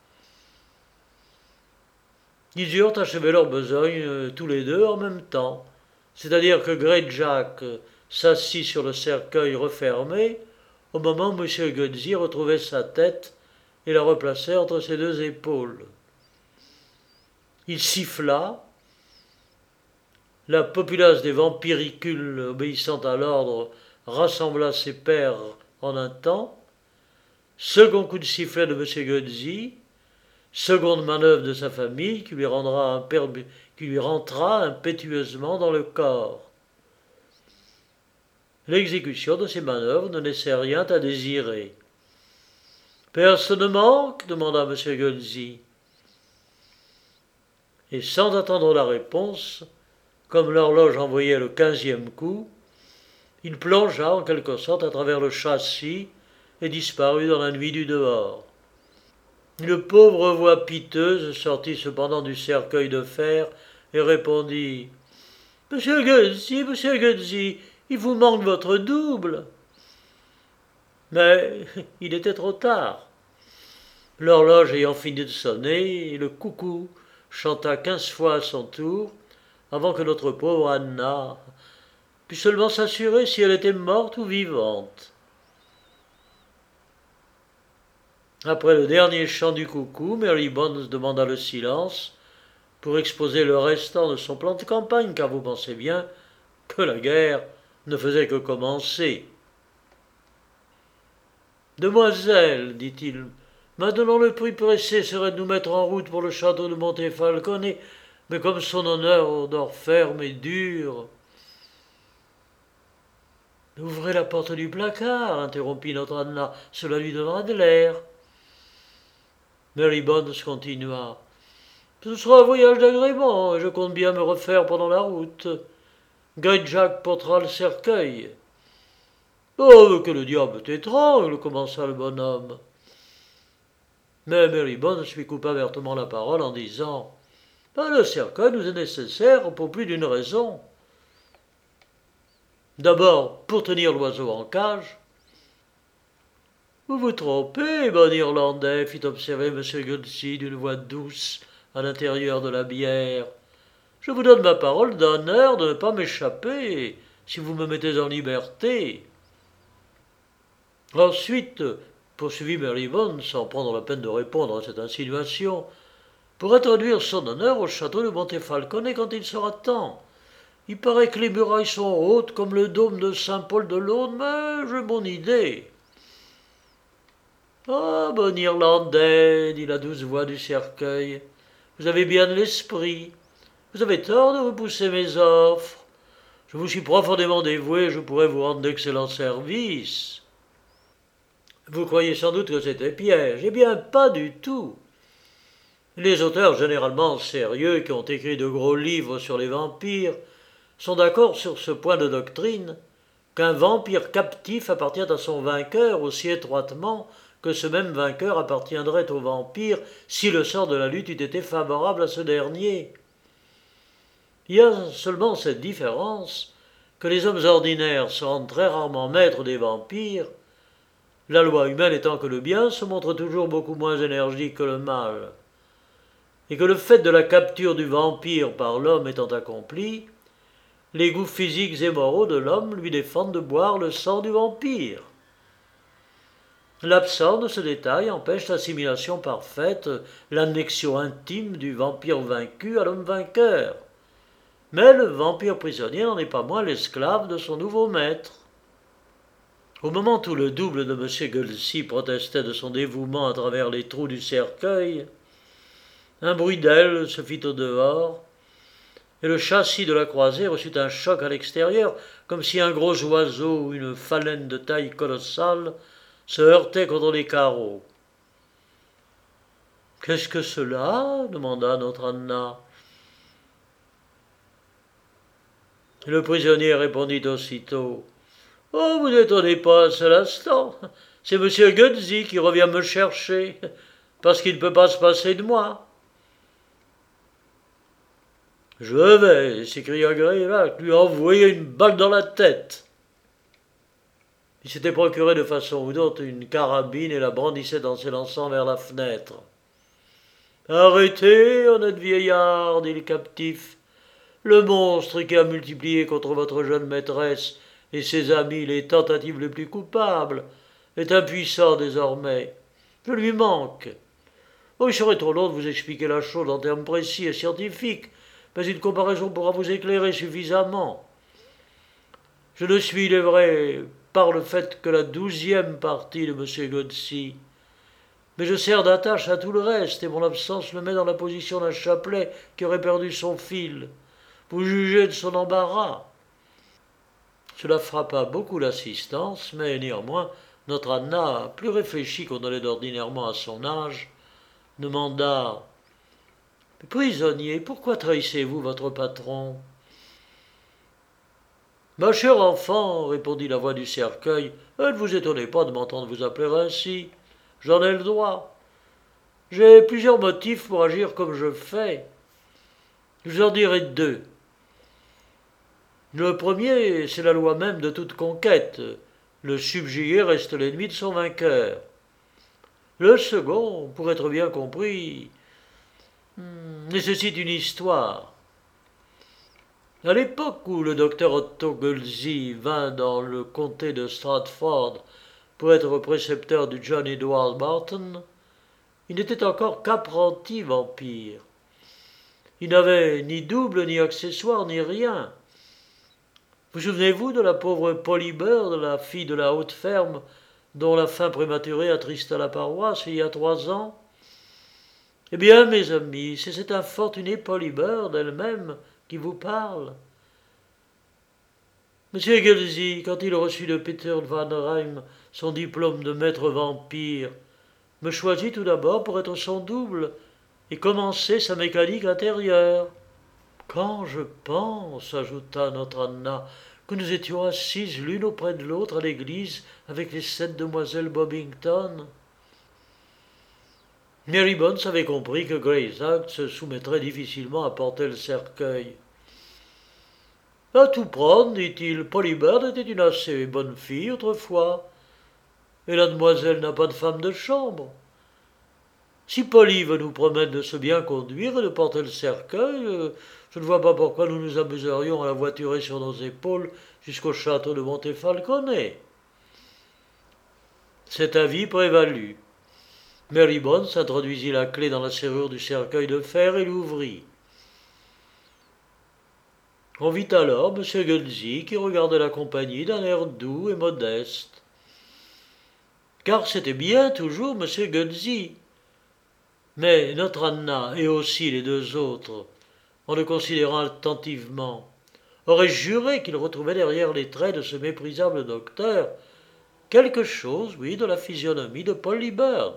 Ils eurent achevé leur besogne euh, tous les deux en même temps, c'est-à-dire que Grey Jack euh, s'assit sur le cercueil refermé au moment où M. Gutsy retrouvait sa tête et la replaçait entre ses deux épaules. Il siffla. La populace des vampiricules obéissant à l'ordre rassembla ses pairs en un temps. Second coup de sifflet de M. Gutsy. Seconde manœuvre de sa famille qui lui, rendra imperbe... qui lui rentra impétueusement dans le corps. L'exécution de ces manœuvres ne laissait rien à désirer. « Personne ne manque » demanda M. Gutsy. Et sans attendre la réponse, comme l'horloge envoyait le quinzième coup, il plongea en quelque sorte à travers le châssis et disparut dans la nuit du dehors. Une pauvre voix piteuse sortit cependant du cercueil de fer et répondit « Monsieur Gutsy, monsieur Gutsy, il vous manque votre double !» Mais il était trop tard. L'horloge ayant fini de sonner, le coucou chanta quinze fois à son tour, avant que notre pauvre Anna pût seulement s'assurer si elle était morte ou vivante. Après le dernier chant du coucou, Mary Bones demanda le silence pour exposer le restant de son plan de campagne, car vous pensez bien que la guerre ne faisait que commencer. « Demoiselle, dit-il, maintenant le plus pressé serait de nous mettre en route pour le château de Montefalcone, mais comme son honneur dort ferme et dur. » « Ouvrez la porte du placard, interrompit notre Anna, cela lui donnera de l'air. » Mary Bones continua. « Ce sera un voyage d'agrément, et je compte bien me refaire pendant la route. Grey Jack portera le cercueil. »« Oh, que le diable t'étrangle » commença le bonhomme. Mais Mary Bones lui coupa vertement la parole en disant « Le cercueil nous est nécessaire pour plus d'une raison. D'abord, pour tenir l'oiseau en cage. » « Vous vous trompez, bon Irlandais, fit observer M. Gutsy d'une voix douce à l'intérieur de la bière. Je vous donne ma parole d'honneur de ne pas m'échapper, si vous me mettez en liberté. Ensuite, poursuivit Mary Bones, sans prendre la peine de répondre à cette insinuation, pour introduire son honneur au château de Montefalcone quand il sera temps. Il paraît que les murailles sont hautes comme le dôme de Saint-Paul de l'Aude, mais j'ai mon idée. Ah, bon Irlandais, dit la douce voix du cercueil, vous avez bien de l'esprit. Vous avez tort de repousser mes offres. Je vous suis profondément dévoué et je pourrais vous rendre d'excellents services. Vous croyez sans doute que c'était piège. Eh bien, pas du tout. Les auteurs généralement sérieux qui ont écrit de gros livres sur les vampires sont d'accord sur ce point de doctrine, qu'un vampire captif appartient à son vainqueur aussi étroitement que ce même vainqueur appartiendrait au vampire si le sort de la lutte eût été favorable à ce dernier. Il y a seulement cette différence, que les hommes ordinaires se rendent très rarement maîtres des vampires, la loi humaine étant que le bien se montre toujours beaucoup moins énergique que le mal, et que le fait de la capture du vampire par l'homme étant accompli, les goûts physiques et moraux de l'homme lui défendent de boire le sang du vampire. L'absence de ce détail empêche l'assimilation parfaite, l'annexion intime du vampire vaincu à l'homme vainqueur. Mais le vampire prisonnier n'en est pas moins l'esclave de son nouveau maître. Au moment où le double de M. Gulcy protestait de son dévouement à travers les trous du cercueil, un bruit d'ailes se fit au dehors, et le châssis de la croisée reçut un choc à l'extérieur, comme si un gros oiseau ou une phalène de taille colossale se heurtait contre les carreaux. « Qu'est-ce que cela » demanda notre Anna. Le prisonnier répondit aussitôt « Oh, vous n'étonnez pas un seul instant, c'est M. Gulzy qui revient me chercher, parce qu'il ne peut pas se passer de moi. » « Je vais, » s'écria Greylock, lui envoyer une balle dans la tête. Il s'était procuré de façon ou d'autre une carabine et la brandissait en s'élançant vers la fenêtre. « Arrêtez, honnête vieillard, dit le captif. Le monstre qui a multiplié contre votre jeune maîtresse et ses amis les tentatives les plus coupables est impuissant désormais. Je lui manque. Oh, il serait trop long de vous expliquer la chose en termes précis et scientifiques, mais une comparaison pourra vous éclairer suffisamment. Je ne suis, il est vrai, par le fait que la douzième partie de M. Gulcy, mais je sers d'attache à tout le reste, et mon absence le met dans la position d'un chapelet qui aurait perdu son fil. Vous jugez de son embarras. » Cela frappa beaucoup l'assistance, mais néanmoins, notre Anna, plus réfléchie qu'on ne l'est ordinairement à son âge, demanda « Prisonnier, pourquoi trahissez-vous votre patron ?»« Ma chère enfant, répondit la voix du cercueil, ne vous étonnez pas de m'entendre vous appeler ainsi. J'en ai le droit. J'ai plusieurs motifs pour agir comme je fais. Je vous en dirai deux. Le premier, c'est la loi même de toute conquête. Le subjugué reste l'ennemi de son vainqueur. Le second, pour être bien compris, nécessite une histoire. À l'époque où le docteur Otto Gulzy vint dans le comté de Stratford pour être précepteur du John Edward Barton, il n'était encore qu'apprenti vampire. Il n'avait ni double, ni accessoire, ni rien. Vous souvenez-vous de la pauvre Polly Bird, la fille de la haute ferme, dont la fin prématurée attrista la paroisse il y a trois ans? Eh bien, mes amis, c'est cette infortunée Polly Bird elle-même qui vous parle. Monsieur Gulzy, quand il reçut de Peter Van Rym son diplôme de maître vampire, me choisit tout d'abord pour être son double et commencer sa mécanique intérieure. Quand je pense, ajouta notre Anna, que nous étions assises l'une auprès de l'autre à l'église avec les sept demoiselles Bobington. Mary Bones avait compris que Greysack se soumettrait difficilement à porter le cercueil. « À tout prendre, dit-il, Polly Bird était une assez bonne fille autrefois, et la demoiselle n'a pas de femme de chambre. Si Polly veut nous promettre de se bien conduire et de porter le cercueil, je ne vois pas pourquoi nous nous amuserions à la voiturer sur nos épaules jusqu'au château de Montefalcone. » Cet avis prévalut. Mary Bones introduisit la clé dans la serrure du cercueil de fer et l'ouvrit. On vit alors M. Guelzy qui regardait la compagnie d'un air doux et modeste. Car c'était bien toujours M. Guelzy. Mais notre Anna, et aussi les deux autres, en le considérant attentivement, auraient juré qu'ils retrouvaient derrière les traits de ce méprisable docteur quelque chose, oui, de la physionomie de Polly Bird.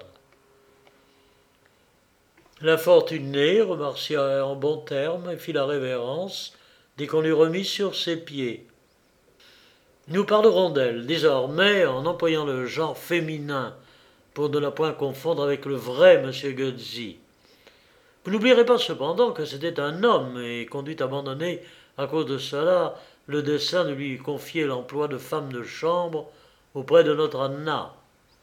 L'infortuné remercia en bons termes et fit la révérence dès qu'on l'eut remis sur ses pieds. Nous parlerons d'elle désormais en employant le genre féminin pour ne la point confondre avec le vrai M. Guelzy. Vous n'oublierez pas cependant que c'était un homme et qu'on dut abandonner à cause de cela le dessein de lui confier l'emploi de femme de chambre auprès de notre Anna.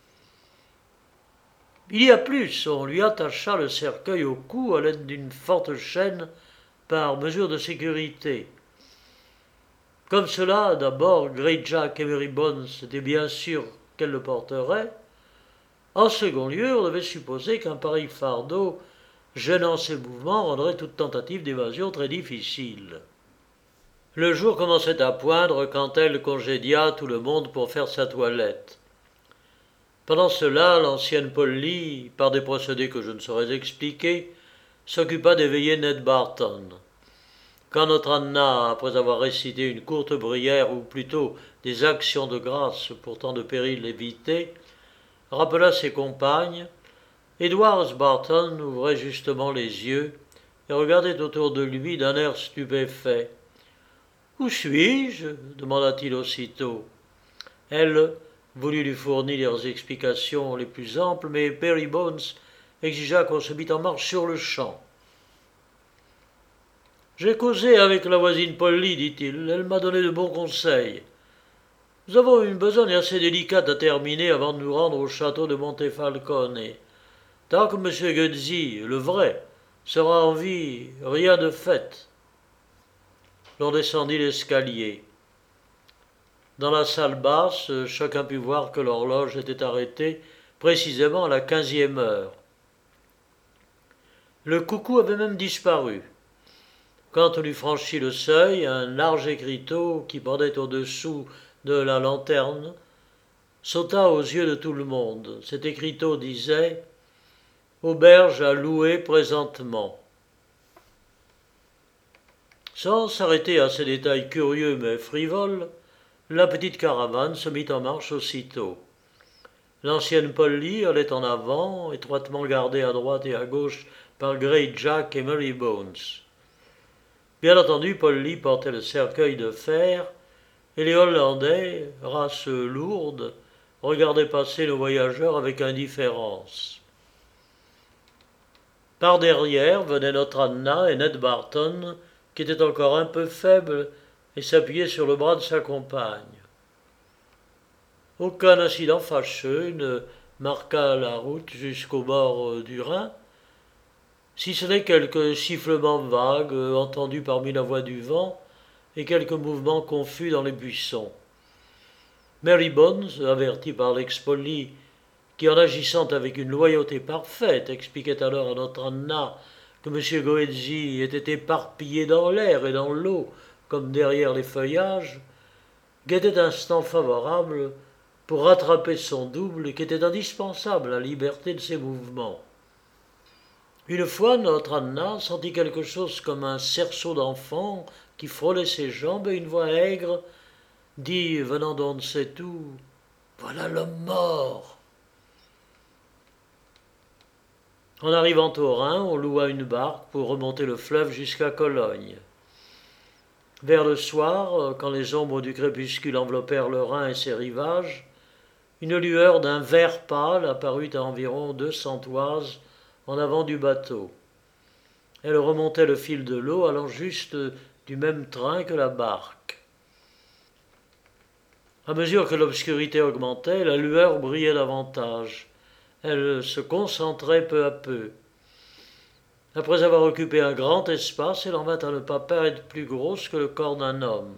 Il y a plus, on lui attacha le cercueil au cou à l'aide d'une forte chaîne par mesure de sécurité. Comme cela, d'abord, Great Jack et Mary Bones étaient bien sûrs qu'elle le porterait. En second lieu, on devait supposer qu'un pareil fardeau, gênant ses mouvements, rendrait toute tentative d'évasion très difficile. Le jour commençait à poindre quand elle congédia tout le monde pour faire sa toilette. Pendant cela, l'ancienne Polly, par des procédés que je ne saurais expliquer, s'occupa d'éveiller Ned Barton. Quand notre Anna, après avoir récité une courte prière, ou plutôt des actions de grâce pour tant de périls évités, rappela ses compagnes, Edward Barton ouvrait justement les yeux et regardait autour de lui d'un air stupéfait. « Où suis-je » demanda-t-il aussitôt. Elle voulut lui fournir les explications les plus amples, mais Perry Bones exigea qu'on se mît en marche sur le champ. « J'ai causé avec la voisine Polly, dit-il. Elle m'a donné de bons conseils. Nous avons une besogne assez délicate à terminer avant de nous rendre au château de Montefalcone. Tant que M. Guelzy, le vrai, sera en vie, rien de fait. » L'on descendit l'escalier. Dans la salle basse, chacun put voir que l'horloge était arrêtée précisément à la quinzième heure. Le coucou avait même disparu. Quand on eut franchi le seuil, un large écriteau qui pendait au-dessous de la lanterne sauta aux yeux de tout le monde. Cet écriteau disait « Auberge à louer présentement ». Sans s'arrêter à ces détails curieux mais frivoles, la petite caravane se mit en marche aussitôt. L'ancienne Polly allait en avant, étroitement gardée à droite et à gauche par Great Jack et Mary Bones. Bien entendu, Polly portait le cercueil de fer, et les Hollandais, race lourde, regardaient passer nos voyageurs avec indifférence. Par derrière venaient notre Anna et Ned Barton, qui était encore un peu faible et s'appuyait sur le bras de sa compagne. Aucun incident fâcheux ne marqua la route jusqu'au bord du Rhin, si ce n'est quelques sifflements vagues entendus parmi la voix du vent et quelques mouvements confus dans les buissons. Mary Bones, avertie par l'ex-Polly, qui en agissant avec une loyauté parfaite expliquait alors à notre Anna que M. Guelzy était éparpillé dans l'air et dans l'eau comme derrière les feuillages, guettait un instant favorable pour rattraper son double qui était indispensable à la liberté de ses mouvements. Une fois, notre Anna sentit quelque chose comme un cerceau d'enfant qui frôlait ses jambes et une voix aigre dit, venant d'on ne sait où, « Voilà l'homme mort !» En arrivant au Rhin, on loua une barque pour remonter le fleuve jusqu'à Cologne. Vers le soir, quand les ombres du crépuscule enveloppèrent le Rhin et ses rivages, une lueur d'un vert pâle apparut à environ deux cents toises en avant du bateau. Elle remontait le fil de l'eau, allant juste du même train que la barque. À mesure que l'obscurité augmentait, la lueur brillait davantage. Elle se concentrait peu à peu. Après avoir occupé un grand espace, elle en vint à ne pas paraître plus grosse que le corps d'un homme.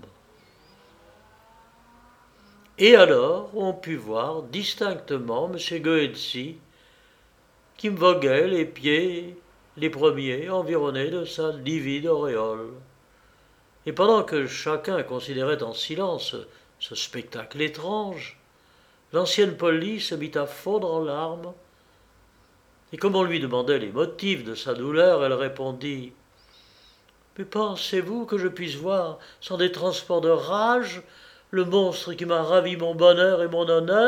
Et alors, on put voir distinctement M. Guelzy, qui me voguait les pieds, les premiers, environnés de sa livide auréole. Et pendant que chacun considérait en silence ce spectacle étrange, l'ancienne Polly se mit à fondre en larmes, et comme on lui demandait les motifs de sa douleur, elle répondit « Mais pensez-vous que je puisse voir, sans des transports de rage, le monstre qui m'a ravi mon bonheur et mon honneur ?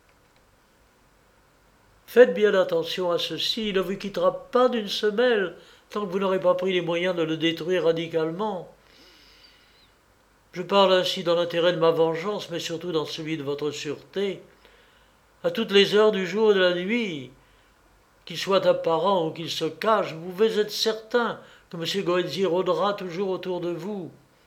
Faites bien attention à ceci, il ne vous quittera pas d'une semelle, tant que vous n'aurez pas pris les moyens de le détruire radicalement. Je parle ainsi dans l'intérêt de ma vengeance, mais surtout dans celui de votre sûreté. À toutes les heures du jour et de la nuit, qu'il soit apparent ou qu'il se cache, vous pouvez être certain que M. Goenzi rôdera toujours autour de vous.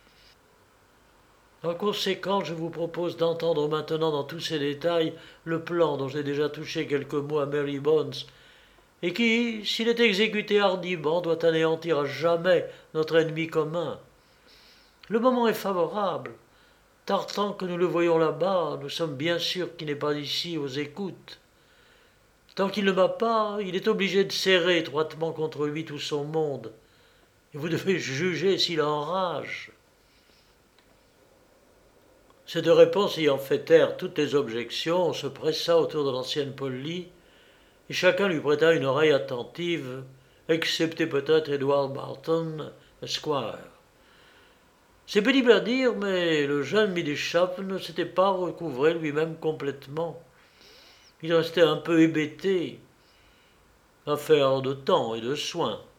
En conséquence, je vous propose d'entendre maintenant dans tous ses détails le plan dont j'ai déjà touché quelques mots à Mary Bones, et qui, s'il est exécuté hardiment, doit anéantir à jamais notre ennemi commun. Le moment est favorable. Tant que nous le voyons là-bas, nous sommes bien sûrs qu'il n'est pas ici aux écoutes. Tant qu'il ne m'a pas, il est obligé de serrer étroitement contre lui tout son monde. Et vous devez juger s'il enrage. » Cette réponse ayant fait taire toutes les objections, on se pressa autour de l'ancienne Polly, et chacun lui prêta une oreille attentive, excepté peut-être Edward Barton, Esquire. C'est pénible à dire, mais le jeune midshipman ne s'était pas recouvré lui-même complètement. Il restait un peu hébété. Affaire de temps et de soin.